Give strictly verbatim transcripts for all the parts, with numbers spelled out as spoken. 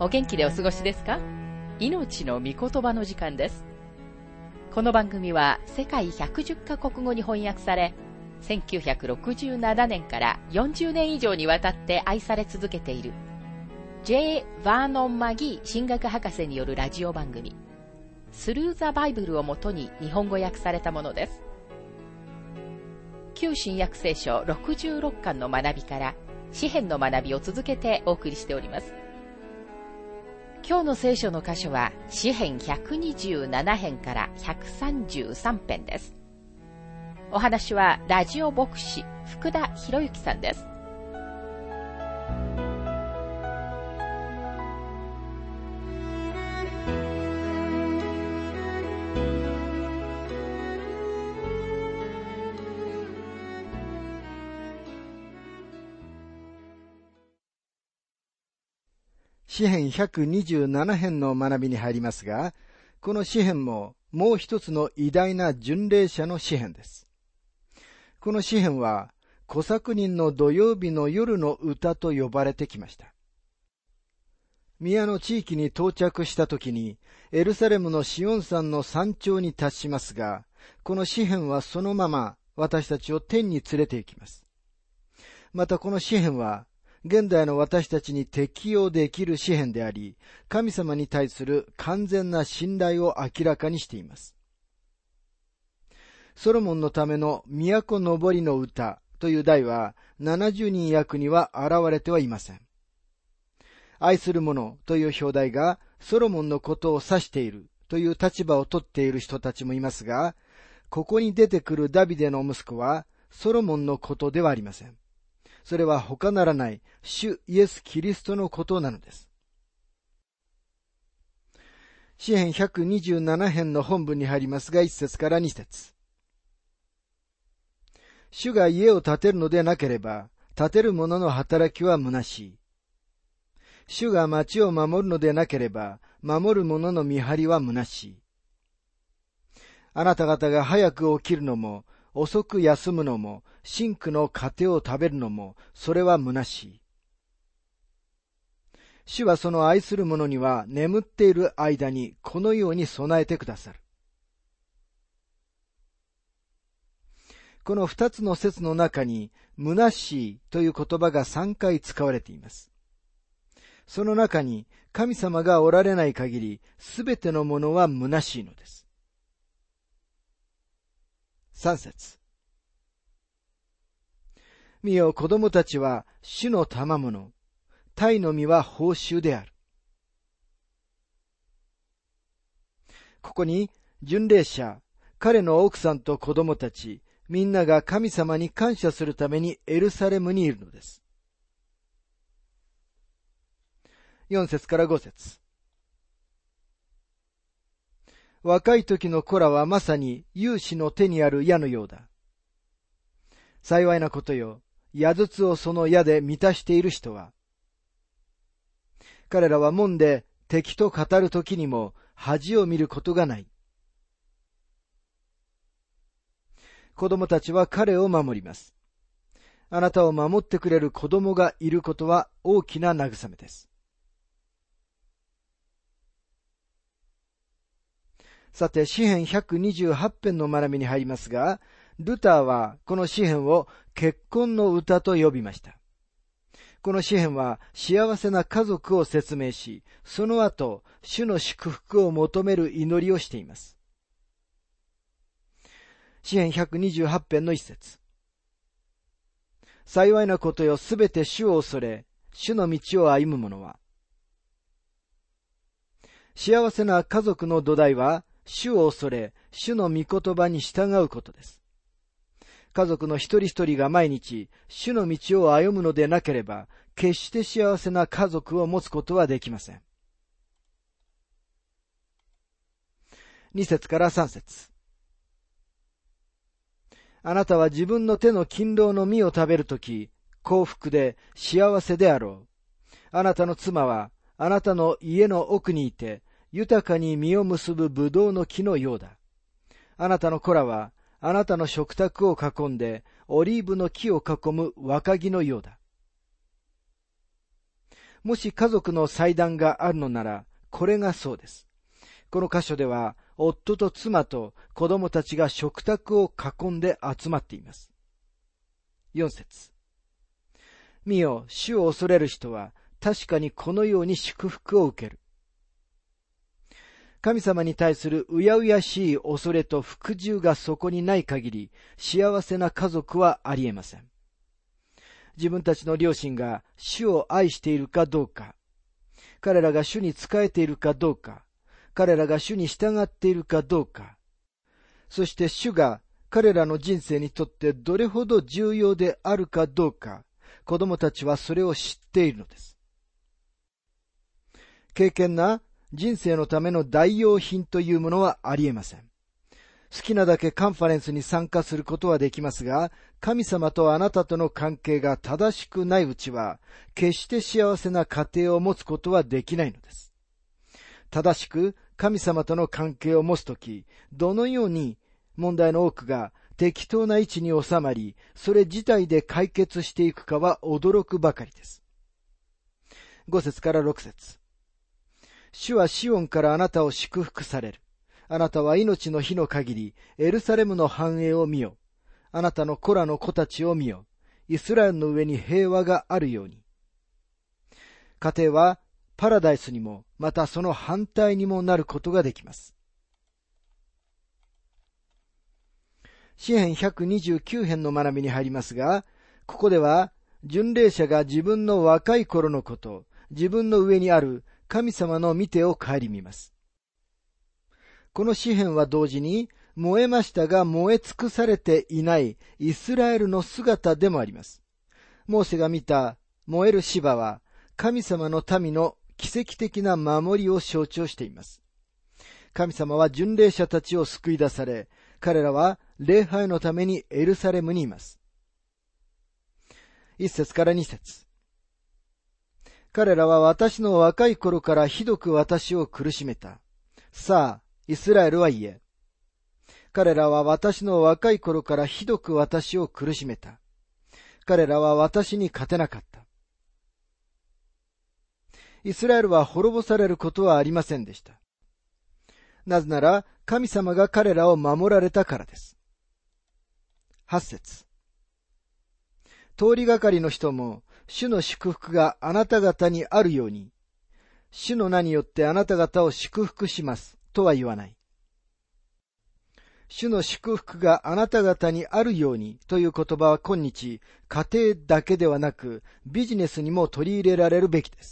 お元気でお過ごしですか？命の御言葉の時間です。この番組は世界ひゃくじゅっカ国語に翻訳され、せんきゅうひゃくろくじゅうななねんからよんじゅうねん以上にわたって愛され続けている J. バーノン・マギー神学博士によるラジオ番組スルー・ザ・バイブルをもとに日本語訳されたものです。旧新約聖書ろくじゅうろっかんの学びから詩編の学びを続けてお送りしております。今日の聖書の箇所は詩編ひゃくにじゅうなな編からひゃくさんじゅうさん編です。お話はラジオ牧師福田博之さんです。 詩編ひゃくにじゅうなな編の学びに入りますが、この詩編ももう一つの偉大な巡礼者の詩編です。この詩編は小作人の土曜日の夜の歌と呼ばれてきました。宮の地域に到着したときにエルサレムのシオン山の山頂に達しますが、この詩編はそのまま私たちを天に連れて行きます。またこの詩編は現代の私たちに適用できる詩編であり、神様に対する完全な信頼を明らかにしています。ソロモンのための都のぼりの歌という題はななじゅうにん訳には現れてはいません。愛する者という表題がソロモンのことを指しているという立場をとっている人たちもいますが、ここに出てくるダビデの息子はソロモンのことではありません。それは他ならない主イエス・キリストのことなのです。詩編ひゃくにじゅうなな編の本文に入りますが、いち節からに節。主が家を建てるのでなければ、建てる者の働きは虚しい。主が町を守るのでなければ、守る者の見張りは虚しい。あなた方が早く起きるのも、遅く休むのも、真紅の糧を食べるのも、それは虚しい。主はその愛する者には眠っている間にこのように備えてくださる。この二つの説の中に、虚しいという言葉が三回使われています。その中に神様がおられない限り、すべてのものは虚しいのです。三節。見よ、子供たちは主の賜物、鯛の実は報酬である。ここに巡礼者、彼の奥さんと子供たち、みんなが神様に感謝するためにエルサレムにいるのです。よん節からご節。若い時の子らはまさに勇士の手にある矢のようだ。幸いなことよ、矢筒をその矢で満たしている人は。彼らは門で敵と語る時にも恥を見ることがない。子供たちは彼を守ります。あなたを守ってくれる子供がいることは大きな慰めです。さて、詩編ひゃくにじゅうはち編の学びに入りますが、ルターはこの詩編を結婚の歌と呼びました。この詩編は幸せな家族を説明し、その後、主の祝福を求める祈りをしています。詩編ひゃくにじゅうはち編の一節。幸いなことよ、すべて主を恐れ、主の道を歩む者は。幸せな家族の土台は、主を恐れ、主の御言葉に従うことです。家族の一人一人が毎日、主の道を歩むのでなければ、決して幸せな家族を持つことはできません。に節からさん節。あなたは自分の手の勤労の実を食べるとき、幸福で幸せであろう。あなたの妻は、あなたの家の奥にいて、豊かに実を結ぶブドウの木のようだ。あなたの子らは、あなたの食卓を囲んで、オリーブの木を囲む若木のようだ。 もし家族の祭壇があるのなら、これがそうです。この箇所では、夫と妻と子供たちが食卓を囲んで集まっています。よん節。見よ、主を恐れる人は、確かにこのように祝福を受ける。神様に対するうやうやしい恐れと服従がそこにない限り、幸せな家族はありえません。自分たちの両親が主を愛しているかどうか、彼らが主に仕えているかどうか、彼らが主に従っているかどうか、そして主が彼らの人生にとってどれほど重要であるかどうか、子供たちはそれを知っているのです。敬虔な人生のための代用品というものはありえません。好きなだけカンファレンスに参加することはできますが、神様とあなたとの関係が正しくないうちは、決して幸せな家庭を持つことはできないのです。正しく神様との関係を持つとき、どのように問題の多くが適当な位置に収まり、それ自体で解決していくかは驚くばかりです。ご節からろく節。主はシオンからあなたを祝福される。あなたは命の日の限り、エルサレムの繁栄を見よ。あなたの子らの子たちを見よ。イスラエルの上に平和があるように。家庭はパラダイスにも、またその反対にもなることができます。詩編ひゃくにじゅうきゅう編の学びに入りますが、ここでは、巡礼者が自分の若い頃のこと、自分の上にある神様の見てを顧みます。この詩編は同時に、燃えましたが燃え尽くされていないイスラエルの姿でもあります。モーセが見た燃える芝は、神様の民の奇跡的な守りを象徴しています。神様は巡礼者たちを救い出され、彼らは礼拝のためにエルサレムにいます。一節から二節。彼らは私の若い頃からひどく私を苦しめた。さあ、イスラエルは言え。彼らは私の若い頃からひどく私を苦しめた。彼らは私に勝てなかった。イスラエルは滅ぼされることはありませんでした。なぜなら、神様が彼らを守られたからです。八節。通りがかりの人も、主の祝福があなた方にあるように、主の名によってあなた方を祝福します、とは言わない。主の祝福があなた方にあるようにという言葉は今日、家庭だけではなく、ビジネスにも取り入れられるべきです。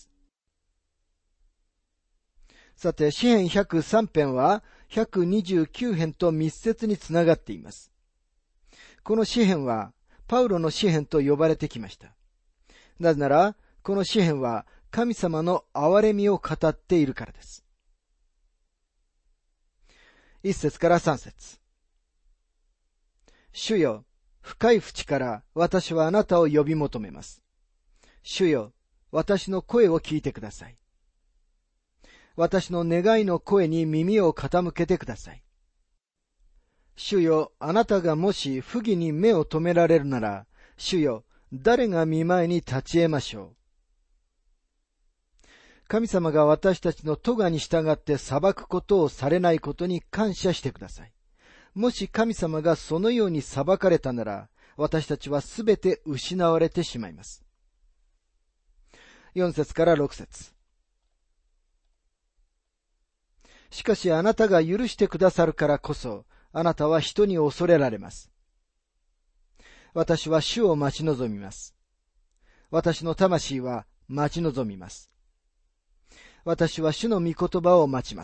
さて、詩編ひゃくさん編はひゃくにじゅうきゅう編と密接につながっています。この詩編はパウロの詩編と呼ばれてきました。なぜなら、この詩編は神様の憐れみを語っているからです。一節から三節。主よ、深い淵から私はあなたを呼び求めます。主よ、私の声を聞いてください。私の願いの声に耳を傾けてください。主よ、あなたがもし不義に目を留められるなら、主よ、誰が御前に立ち得ましょう。神様が私たちの咎に従って裁くことをされないことに感謝してください。もし神様がそのように裁かれたなら、私たちはすべて失われてしまいます。四節から六節。しかしあなたが許してくださるからこそ、あなたは人に恐れられます。私は主を待ち望みます。私の魂は待ち望みます。私は主の御言葉を待ちます。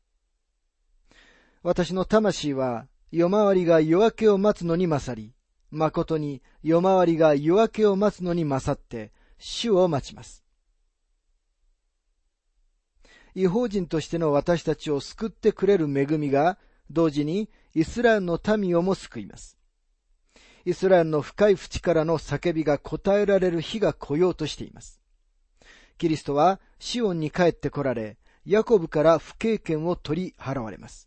私の魂は夜回りが夜明けを待つのに勝り、誠に夜回りが夜明けを待つのに勝って、主を待ちます。異邦人としての私たちを救ってくれる恵みが、同時にイスラエルの民をも救います。イスラエルの深い淵からの叫びが答えられる日が来ようとしています。キリストはシオンに帰って来られ、ヤコブから不敬虔を取り払われます。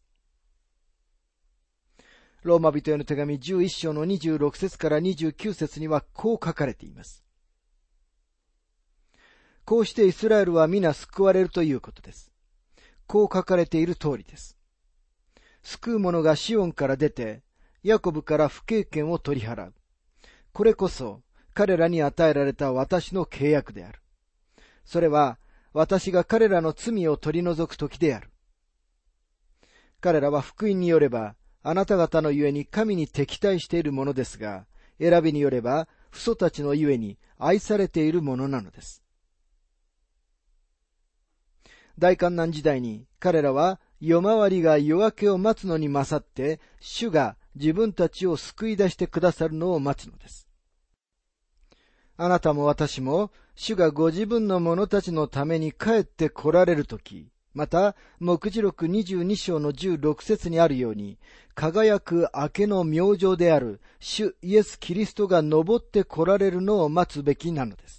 ローマ人への手紙じゅういっ章のにじゅうろく節からにじゅうきゅう節にはこう書かれています。 こうしてイスラエルは皆救われるということです。こう書かれている通りです。救う者がシオンから出て、ヤコブから不経験を取り払う。これこそ彼らに与えられた私の契約である。それは私が彼らの罪を取り除く時である。彼らは福音によれば、あなた方のゆえに神に敵対しているものですが、選びによれば、父祖たちのゆえに愛されているものなのです。大観難時代に彼らは夜回りが夜明けを待つのに勝って、主が自分たちを救い出してくださるのを待つのです。あなたも私も、主がご自分の者たちのために帰って来られるとき、また、黙示録にじゅうに章のじゅうろく節にあるように、輝く明けの明星である主イエス・キリストが昇って来られるのを待つべきなのです。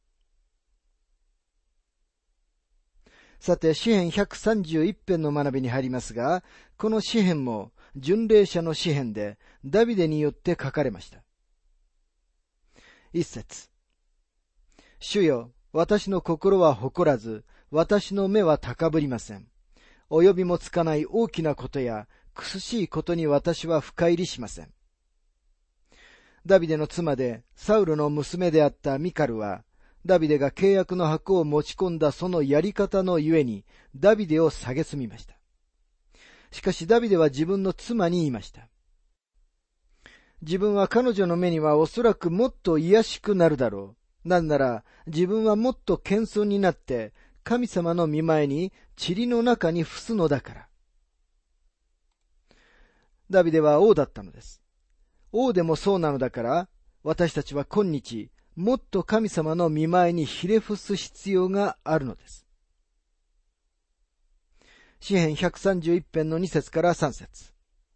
さて、詩編ひゃくさんじゅういち編の学びに入りますが、この詩編も巡礼者の詩編でダビデによって書かれました。一節。主よ、私の心は誇らず、私の目は高ぶりません。及びもつかない大きなことや苦しいことに私は深入りしません。ダビデの妻でサウルの娘であったミカルは、ダビデが契約の箱を持ち込んだそのやり方のゆえに、ダビデを蔑みました。しかしダビデは自分の妻に言いました。自分は彼女の目にはおそらくもっと卑しくなるだろう。なんなら自分はもっと謙遜になって神様の御前に塵の中に伏すのだから。ダビデは王だったのです。王でもそうなのだから、私たちは今日、もっと神様の御前にひれ伏す必要があるのです。詩編ひゃくさんじゅういち編のに節からさん節。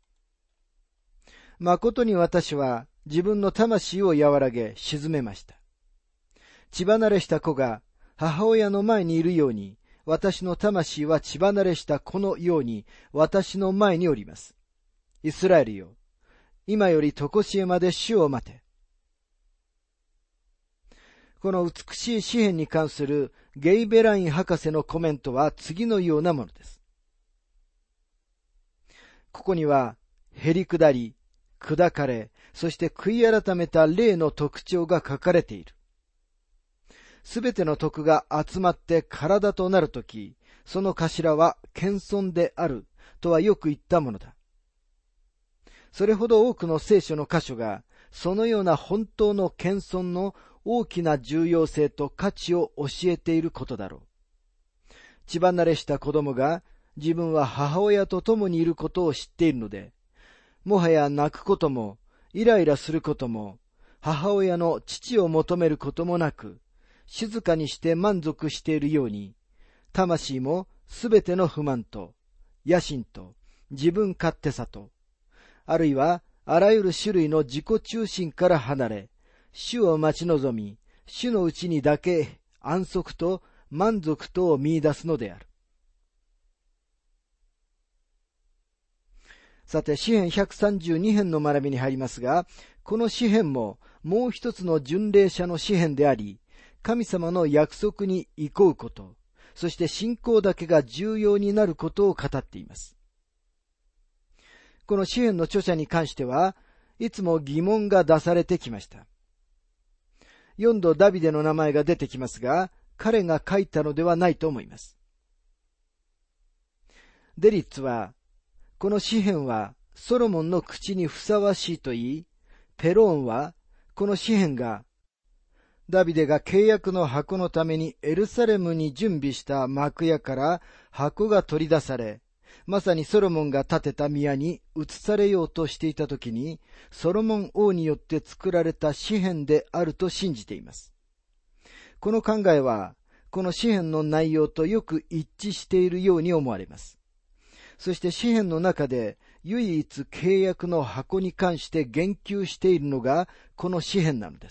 誠に私は自分の魂を和らげ沈めました。血離れした子が母親の前にいるように、私の魂は血離れした子のように私の前におります。イスラエルよ、今より常しえまで主を待て。この美しい詩編に関するゲイベライン博士のコメントは次のようなものです。ここには、へりくだり、砕かれ、そして悔い改めた霊の特徴が書かれている。すべての徳が集まって体となるとき、その頭は謙遜であるとはよく言ったものだ。それほど多くの聖書の箇所が、そのような本当の謙遜の大きな重要性と価値を教えていることだろう。血離れした子供が自分は母親と共にいることを知っているので、もはや泣くこともイライラすることも母親の父を求めることもなく、静かにして満足しているように、魂もすべての不満と野心と自分勝手さと、あるいはあらゆる種類の自己中心から離れ、主を待ち望み、主のうちにだけ安息と満足とを見出すのである。さて、詩編ひゃくさんじゅうに編の学びに入りますが、この詩編ももう一つの巡礼者の詩編であり、神様の約束に憩うこと、そして信仰だけが重要になることを語っています。この詩編の著者に関しては、いつも疑問が出されてきました。よんどダビデの名前が出てきますが、彼が書いたのではないと思います。デリッツは、この詩編はソロモンの口にふさわしいと言い、ペローンは、この詩編が、ダビデが契約の箱のためにエルサレムに準備した幕屋から箱が取り出され、まさにソロモンが建てた宮に移されようとしていたときに、ソロモン王によって作られた詩編であると信じています。この考えは、この詩編の内容とよく一致しているように思われます。そして詩編の中で唯一契約の箱に関して言及しているのがこの詩編なのです。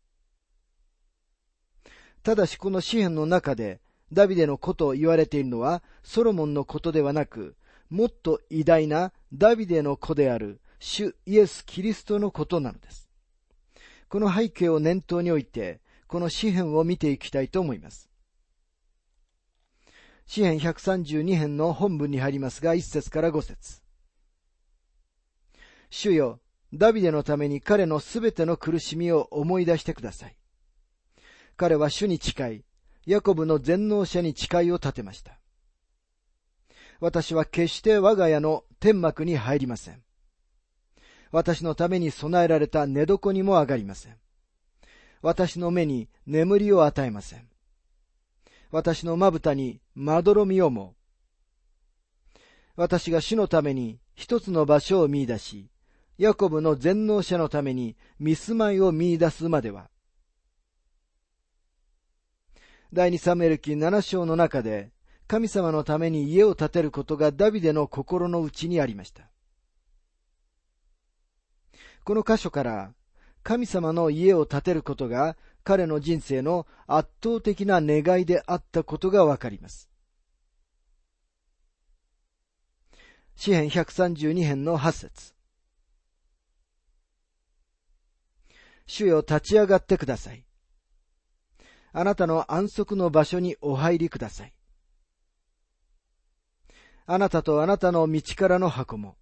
ただしこの詩編の中でダビデのことを言われているのはソロモンのことではなく、もっと偉大なダビデの子である主イエス・キリストのことなのです。この背景を念頭において、 この詩編を見ていきたいと思います。詩編ひゃくさんじゅうに編の本文に入りますが、いっ節からご節。主よ、ダビデのために彼のすべての苦しみを思い出してください。彼は主に誓い、ヤコブの全能者に誓いを立てました。私は決して我が家の天幕に入りません。私のために備えられた寝床にも上がりません。私の目に眠りを与えません。私のまぶたにまどろみをも。私が主のために一つの場所を見出し、ヤコブの全能者のために見住まいを見出すまでは。第二サムエル記なな章の中で、神様のために家を建てることがダビデの心の内にありました。この箇所から、神様の家を建てることが彼の人生の圧倒的な願いであったことがわかります。詩編ひゃくさんじゅうに編のはち節。主よ、立ち上がってください。あなたの安息の場所にお入りください。あなたとあなたの道からの箱も。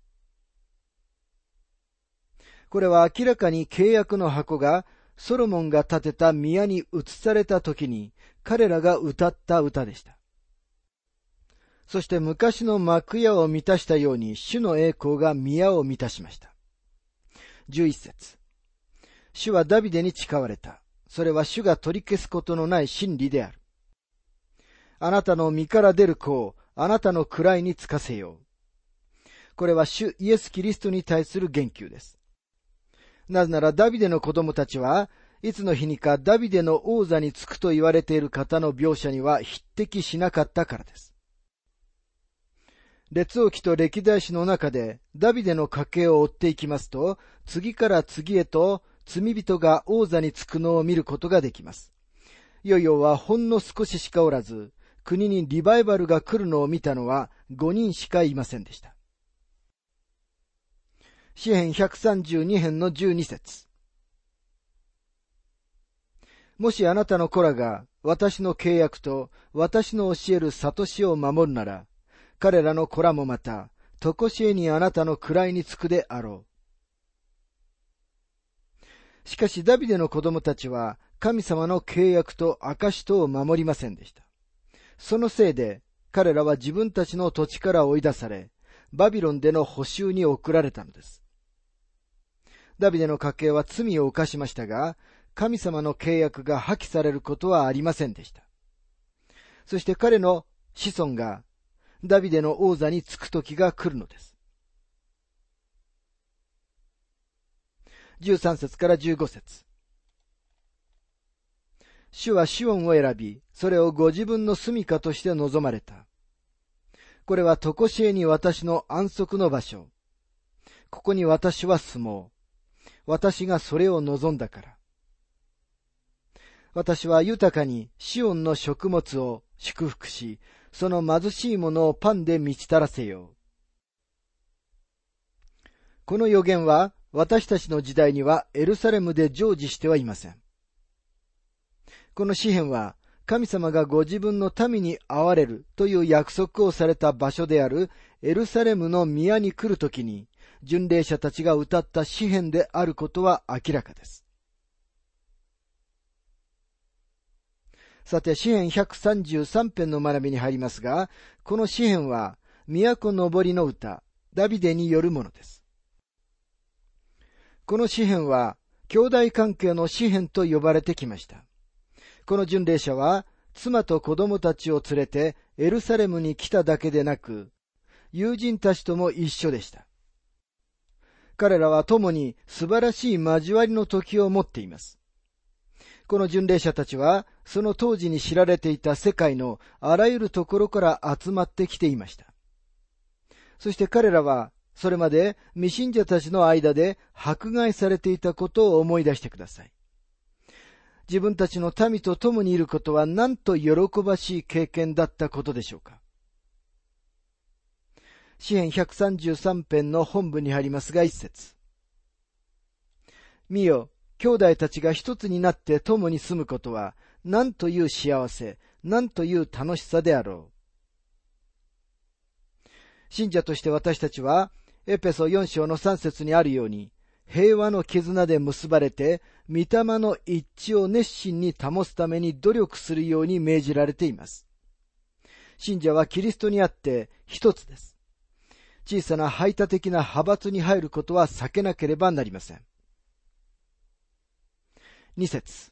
これは明らかに契約の箱がソロモンが建てた宮に移された時に彼らが歌った歌でした。そして昔の幕屋を満たしたように主の栄光が宮を満たしました。じゅういち節。主はダビデに誓われた。それは主が取り消すことのない真理である。あなたの身から出る子をあなたの位につかせよう。これは主イエス・キリストに対する言及です。なぜならダビデの子供たちはいつの日にかダビデの王座につくと言われている方の描写には匹敵しなかったからです。列王記と歴代史の中でダビデの家系を追っていきますと、次から次へと罪人が王座につくのを見ることができます。ヨヨはほんの少ししかおらず、国にリバイバルが来るのを見たのはごにんしかいませんでした。詩編ひゃくさんじゅうに編のじゅうに節。もしあなたの子らが私の契約と私の教える悟しを守るなら、彼らの子らもまた、とこしえにあなたの位につくであろう。しかしダビデの子供たちは神様の契約と証とを守りませんでした。そのせいで彼らは自分たちの土地から追い出され、バビロンでの捕囚に送られたのです。ダビデの家系は罪を犯しましたが、神様の契約が破棄されることはありませんでした。そして彼の子孫がダビデの王座につく時が来るのです。じゅうさん節からじゅうご節。主はシオンを選び、それをご自分の住処として望まれた。これはとこしえに私の安息の場所。ここに私は住もう。私がそれを望んだから。私は豊かにシオンの食物を祝福し、その貧しいものをパンで満ち足らせよう。この予言は私たちの時代にはエルサレムで成就してはいません。この詩編は神様がご自分の民に会われるという約束をされた場所であるエルサレムの宮に来るときに巡礼者たちが歌った詩編であることは明らかです。さて、詩編ひゃくさんじゅうさん編の学びに入りますが、この詩編は都のぼりの歌、ダビデによるものです。この詩編は兄弟関係の詩編と呼ばれてきました。この巡礼者は妻と子供たちを連れてエルサレムに来ただけでなく、友人たちとも一緒でした。彼らは共に素晴らしい交わりの時を持っています。この巡礼者たちはその当時に知られていた世界のあらゆるところから集まってきていました。そして彼らはそれまで未信者たちの間で迫害されていたことを思い出してください。自分たちの民と共にいることはなんと喜ばしい経験だったことでしょうか。詩編ひゃくさんじゅうさん編の本文に入りますが一節。見よ、 兄弟たちが一つになって共に住むことは、何という幸せ、何という楽しさであろう。信者として私たちは、エペソよん章のさん節にあるように、平和の絆で結ばれて、御霊の一致を熱心に保つために努力するように命じられています。信者はキリストにあって一つです。小さな排他的な派閥に入ることは避けなければなりません。に節。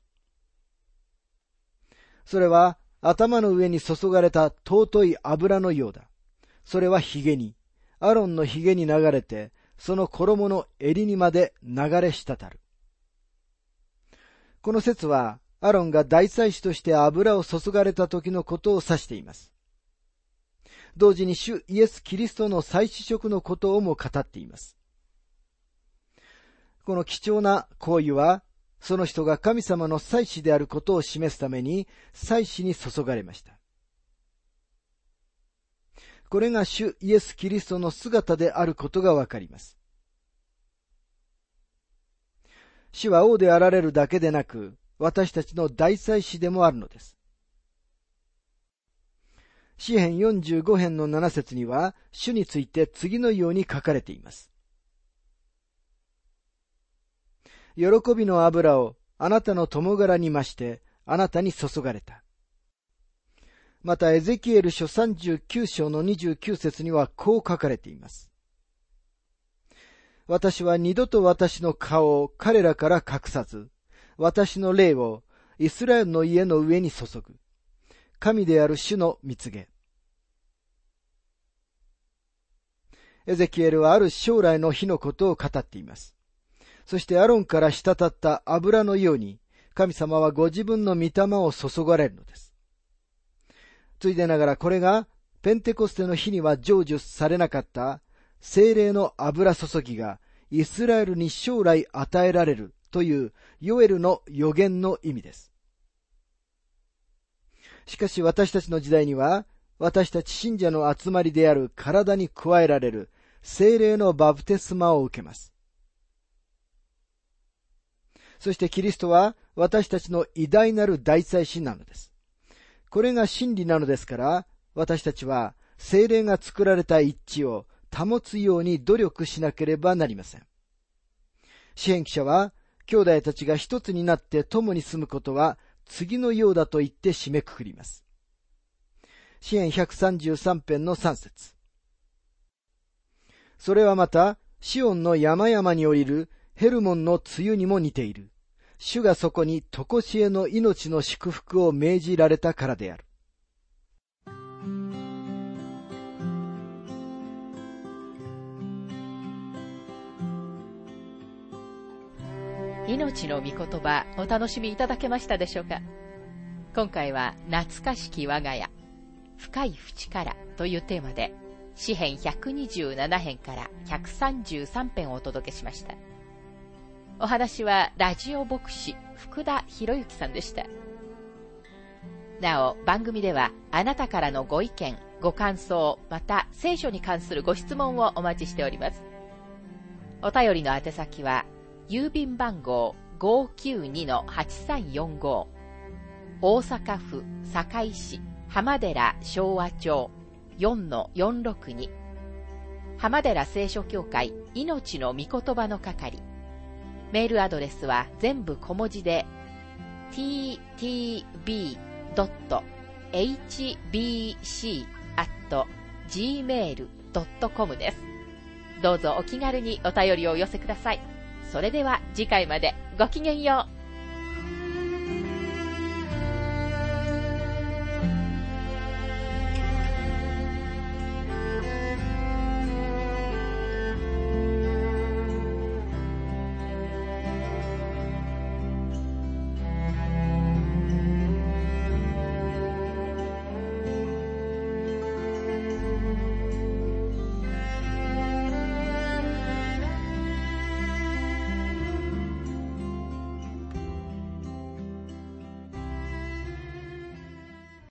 それは頭の上に注がれた尊い油のようだ。それは髭に、アロンの髭に流れて、その衣の襟にまで流れ滴る。この説は、アロンが大祭司として油を注がれた時のことを指しています。同時に主イエス・キリストの祭司職のことをも語っています。この貴重な行為は、その人が神様の祭司であることを示すために、祭司に注がれました。これが主イエス・キリストの姿であることがわかります。主は王であられるだけでなく、私たちの大祭司でもあるのです。詩編よんじゅうご編のなな節には、主について次のように書かれています。喜びの油をあなたの共柄に増して、あなたに注がれた。また、エゼキエル書さんじゅうきゅう章のにじゅうきゅう節にはこう書かれています。私は二度と私の顔を彼らから隠さず、私の霊をイスラエルの家の上に注ぐ。神である主の蜜げ。エゼキエルはある将来の日のことを語っています。そしてアロンから滴った油のように、神様はご自分の御霊を注がれるのです。ついでながらこれが、ペンテコステの日には成就されなかった聖霊の油注ぎがイスラエルに将来与えられるというヨエルの予言の意味です。しかし私たちの時代には、私たち信者の集まりである体に加えられる聖霊のバプテスマを受けます。そしてキリストは私たちの偉大なる大祭司なのです。これが真理なのですから、私たちは聖霊が作られた一致を保つように努力しなければなりません。詩編記者は、兄弟たちが一つになって共に住むことは次のようだと言って締めくくります。詩編ひゃくさんじゅうさん編のさん節。それはまた、シオンの山々に降りるヘルモンの梅雨にも似ている。主がそこに常しえの命の祝福を命じられたからである。 命の御言葉、お楽しみいただけましたでしょうか。今回は懐かしき我が家、深い淵からというテーマで、詩編ひゃくにじゅうなな編からひゃくさんじゅうさん編をお届けしました。お話はラジオ牧師福田博之さんでした。なお、番組ではあなたからのご意見、ご感想、また聖書に関するご質問をお待ちしております。お便りの宛先は、郵便番号 ごーきゅうにのはちさんよんご、大阪府堺市浜寺昭和町 よんのよんろくに、浜寺聖書協会命の御言葉の係。メールアドレスは全部小文字で ティーティービードットエイチビーシーアットジーメールドットコム です。どうぞお気軽にお便りをお寄せください。それでは次回までごきげんよう。